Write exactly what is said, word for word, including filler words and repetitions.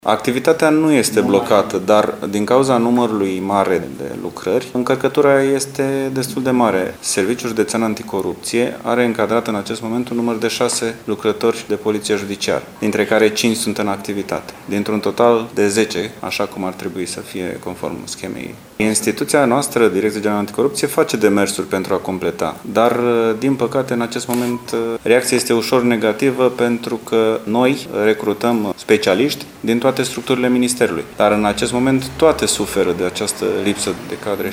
Activitatea nu este blocată, dar din cauza numărului mare de lucrări, încărcătura este destul de mare. Serviciul Județean Anticorupție are încadrat în acest moment un număr de șase lucrători de poliție judiciară, dintre care cinci sunt în activitate, dintr-un total de zece, așa cum ar trebui să fie conform schemei. Instituția noastră, Direcția Generală Anticorupție, face demersuri pentru a completa, dar, din păcate, în acest moment, reacția este ușor negativă pentru că noi recrutăm specialiști din toate structurile Ministerului. Dar în acest moment toate suferă de această lipsă de cadre.